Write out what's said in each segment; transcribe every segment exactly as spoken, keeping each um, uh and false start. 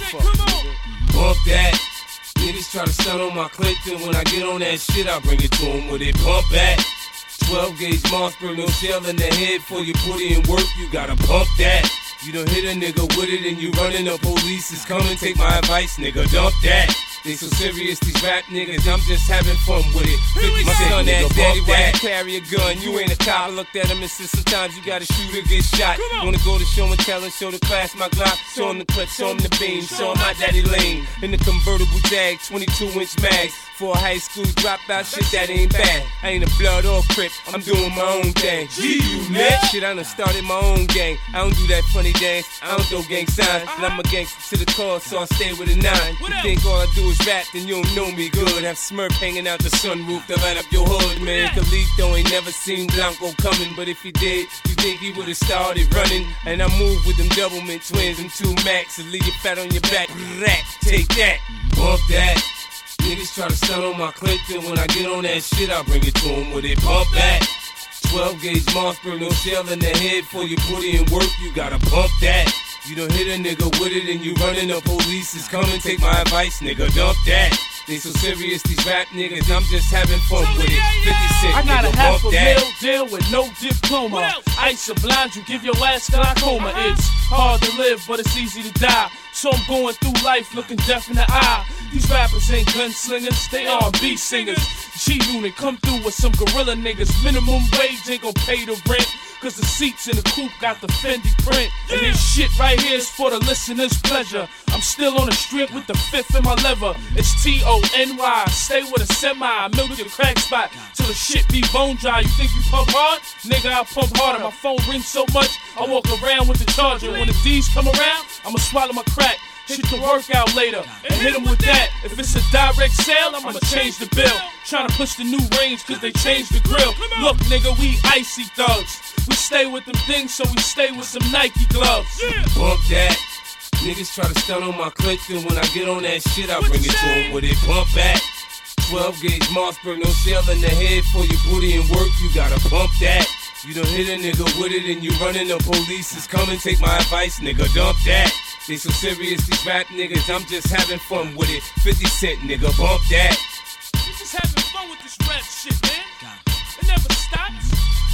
Fuck, nigga. Bump that. Niggas try to stunt on my clip, then when I get on that shit, I bring it to them with it. Bump back. twelve gauge Mossberg, no shell in the head. For you put it in work, you gotta bump that. You done hit a nigga with it and you running, the police is coming. Take my advice, nigga, dump that. They so serious, these rap niggas, I'm just having fun with it. fifty my son, that daddy, why you carry a gun? You ain't a cop. I looked at him and said sometimes you gotta shoot or get shot. Wanna go to show and tell and show the class my Glock. Show him the clip, show him the beam, show him my daddy lane. In the convertible Jag, twenty-two inch mags. For a high school dropout, shit that ain't bad. I ain't a blood or crip, I'm doing my own thing. G, you lit? Shit, I done started my own gang. I don't do that funny dance, I don't throw gang signs. And I'm a gangster to the core, so I stay with a nine. You think all I do is rap, then you don't know me good. Have Smurf hanging out the sunroof to light up your hood, man. Khalito ain't never seen Blanco coming, but if he did, you think he would've started running. And I move with them Doublemint twins and two Max and leave you fat on your back. Rack, take that, bump that. Niggas try to stunt on my clip, and when I get on that shit, I bring it to them with it. Bump that. twelve gauge Mossberg, no shell in the head. For you put it in work, you gotta bump that. You done hit a nigga with it and you running, the police is coming. Take my advice, nigga, dump that. They so serious, these rap niggas, I'm just having fun with it. fifty cent, I got nigga, a half bump a that. mil deal with no diploma. Ice will blind you, give your ass glaucoma. It's hard to live, but it's easy to die. So I'm going through life looking deaf in the eye. These rappers ain't gunslingers, they R and B singers. G-Unit come through with some gorilla niggas. Minimum wage ain't gon' pay the rent, cause the seats in the coupe got the Fendi print. And this shit right here is for the listener's pleasure. I'm still on the strip with the fifth in my lever. It's T O N Y, stay with a semi. Milk your crack spot till the shit be bone dry. You think you pump hard? Nigga, I pump harder. My phone rings so much, I walk around with the charger. When the D's come around, I'ma swallow my crack. Hit the workout later and hit him with that. If it's a direct sale, I'ma change the bill. Tryna push the new range cause they changed the grill. Look nigga, we icy thugs. We stay with them things so we stay with some Nike gloves. Bump that. Niggas try to stunt on my clips, and when I get on that shit, I bring it to them with it. Bump back. twelve gauge Mossberg, no shell in the head. For your booty and work, you gotta bump that. You done hit a nigga with it and you running, the police is coming. Take my advice, nigga, dump that. They so serious, these rap niggas, I'm just having fun with it. fifty cent, nigga, bump that. We just having fun with this rap shit, man. It never stops.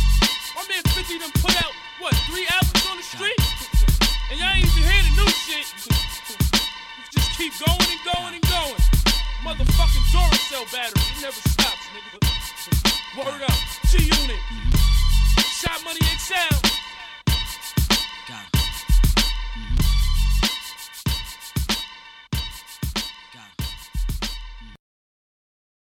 My man fifty done put out, what, three albums on the street? And y'all ain't even hear the new shit. We just keep going and going and going. Motherfucking Duracell battery, it never stops, nigga. Word up, G-Unit. Shot Money X L.